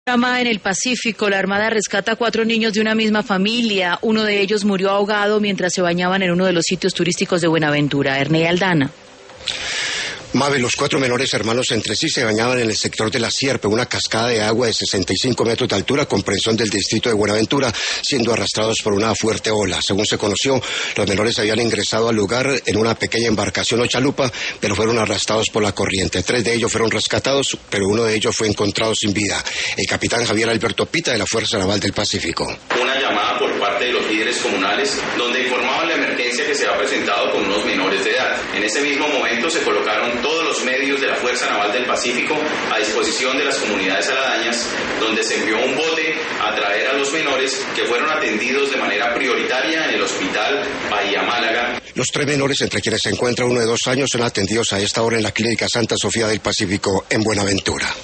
Drama en el Pacífico. La Armada rescata a 4 niños de una misma familia. Uno de ellos murió ahogado mientras se bañaban en uno de los sitios turísticos de Buenaventura. Ernei Aldana. Mabe, los 4 menores hermanos entre sí se bañaban en el sector de La Sierpe, una cascada de agua de 65 metros de altura, comprensión del distrito de Buenaventura, siendo arrastrados por una fuerte ola. Según se conoció, los menores habían ingresado al lugar en una pequeña embarcación o chalupa, pero fueron arrastrados por la corriente. 3 de ellos fueron rescatados, pero uno de ellos fue encontrado sin vida. El capitán Javier Alberto Pita, de la Fuerza Naval del Pacífico. Una llamada por parte de los líderes comunales donde informaban la emergencia que se ha presentado con unos menores de edad. En ese mismo momento se colocaron todos los medios de la Fuerza Naval del Pacífico a disposición de las comunidades aledañas, donde se envió un bote a traer a los menores que fueron atendidos de manera prioritaria en el Hospital Bahía Málaga. Los 3 menores, entre quienes se encuentra uno de 2 años, son atendidos a esta hora en la Clínica Santa Sofía del Pacífico en Buenaventura.